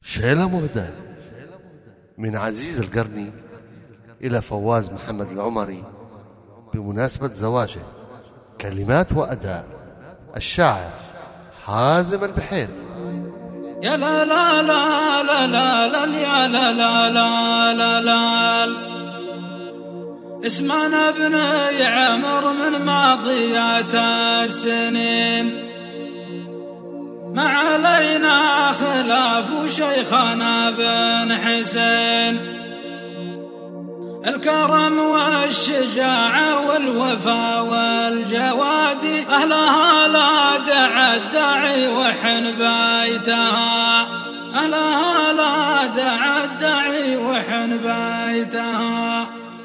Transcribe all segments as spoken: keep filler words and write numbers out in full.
شيلة مهدى من عزيز القرني إلى فواز محمد العمري بمناسبة زواجه. كلمات وأداء الشاعر حازم البحيري. يا لا لا لا لا لا لا يا لا لا لا لا لا اسمنا بني عمر من ماضيات السنين، ما علينا خلاف شيخنا بن حسين. الكرم والشجاعة والوفا والجواد أهلها لا دعا الداعي وحن بيتها، أهلها لا دعا الداعي وحن بيتها.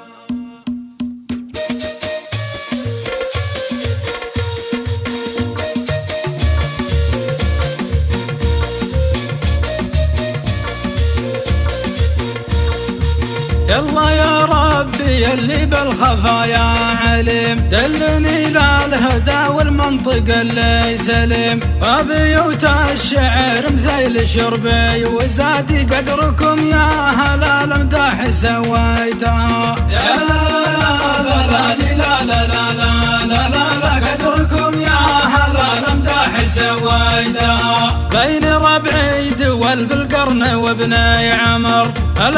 يلا يا ربي اللي بالخفايا عليم، دلني للهدى والمنطق اللي سليم، وبيوت الشعر مثيل شربي وزادي قدركم يا هلا المداح سويتها. يا لا لا لا لا لا لا لا لا لا قدركم يا هلا المداح سويتها. بين ربعي دول بالقرن وابني عمر،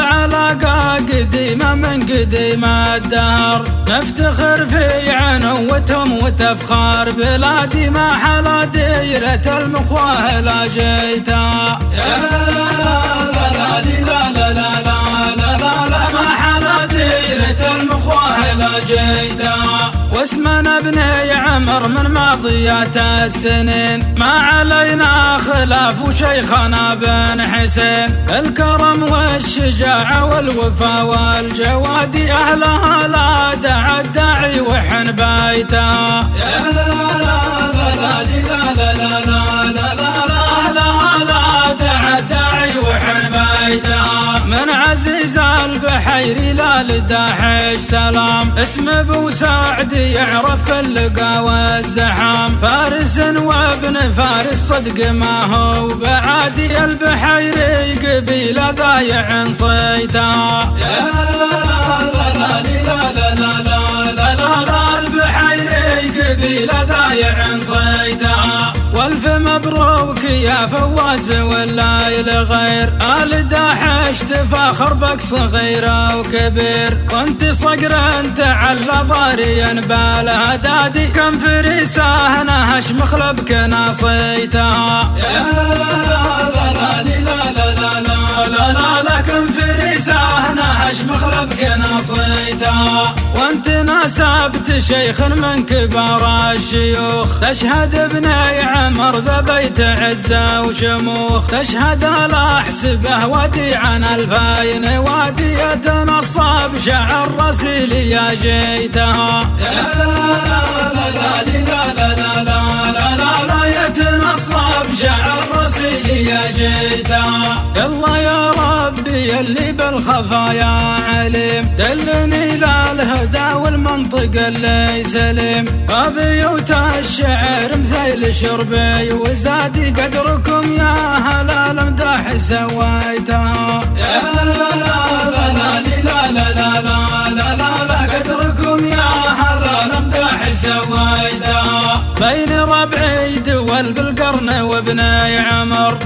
العلاقة قديمة من قديم الدهر، نفتخر في عنوتهم وتفخر بلادي ما حلا ديرة المخواه لا جيتها. يا لا لا لا لا لا لا لا لا ما حلا ديرة المخواه لا جيتها. واسمنا بني عمر من ماضيات السنين، ما علينا خلاف شيخنا بن حسين. الكرم والشجاعة والوفا والجواد أهلها لا دعا الداعي وحن بيتها. يا لا لا لا لا لا لا لا لا أهلها لا دعا الداعي وحن بيتها. من عزيز البحيري لا لداحش سلام، اسم ابو سعد يعرف اللقا والزحام، فارس وابن فارس صدق ما هو بعادي، البحيري قبيله ضايع صيتها. يا لا لا لا لا لا لا لا لا البحيري قبيله ضايع صيتها. والف مبروك يا فواز والليل غير، آل داحش تفاخر بك صغيرة وكبير، وانت صقر انت على ضاريا بالهدادي، كم فريسة نهش مخلبك ناصيتها. يا لا لا لا لا لا لا لا لا كم فريسة نهش مخلبك ناصيتها. وانت ناسبت شيخ من كبار الشيوخ، تشهد ابني عمر ذا بيت عزة وشموخ، تشهد الأحسبه وديعا الفاين وادية نصاب شعر رسيلي يا جيتها. يا لا لا لا لا لا لا لا لا يتنصب شعر رسيلي يا جيتها. يلا يا ربي اللي بالخفايا عليم، دلني للهدى والمنطق اللي سليم، وبيوت الشعر مثيل شربي وزادي قدركم يا هلا المداح سويتها. يا لا لا لا لا لا لا لا قدركم يا هلا المداح سويتها. بين ربعي دول بالقرن وابني عمر،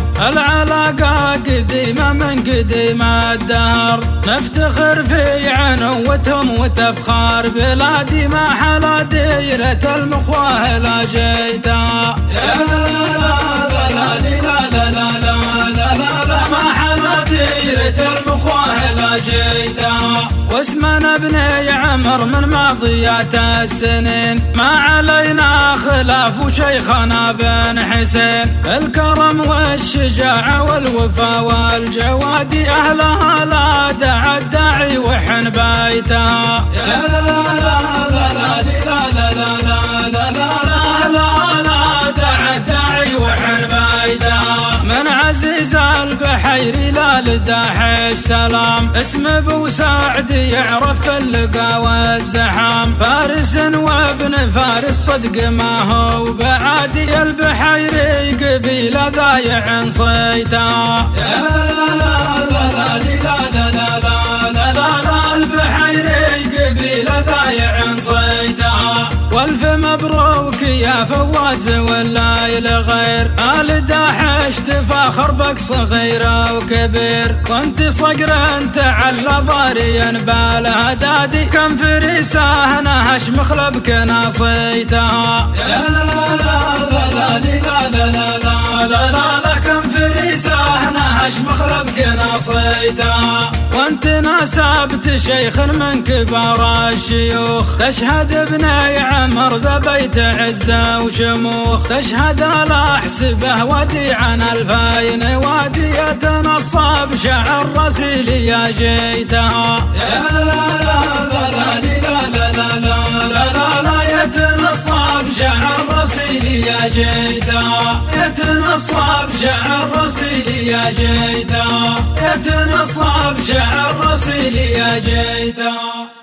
العلاقة قديمة من قديم الدهر، نفتخر في عنوتهم وتفخر بلادي ما حلا ديرة المخواه لا جيتها. يا لا لا لا لا لا لا لا ما حلا ديرة المخواه لا جيتها. واسمنا بني عمر من ماضيات السنين، ما علينا خلاف شيخنا بن حسين. الكرم والشجاعة والوفا والجواد أهلها لا دعا الداعي وحن بيتها. يا لا لا لا لا لا لا لا لا لا دعا الداعي وحن بيتها. من عزيز البحيري لا لداحش سلام، اسم ابو سعد يعرف اللقا والزحام، فارس وابن فارس صدق ما هو بعادي، البحيري قبيله ضايع صيتها. يا فواز والليل غير، آل داحش تفاخر بك صغيرة وكبير، وانت صقر انت على ضاريا بالهدادي، كم فريسة نهش مخلبك ناصيتها. يا لا لا لا لا لا لا لا لا لا لا كم فريسة نهش مخلبك ناصيتها، وانت ناسبت شيخ من كبار الشيوخ، تشهد بني عمر ذا بيت عزة وشموخ، تشهد الأحسبه وديعا الفاين وادية نصاب شعر رسيلي يا جيتها. يا لا لا لا لا لا لا لا لا لا يتنصاب شعر رسيلي يا جيتها، يتنصاب شعر رسيلي يا جيتها، يتنصاب شعر رسيلي يا جيتها.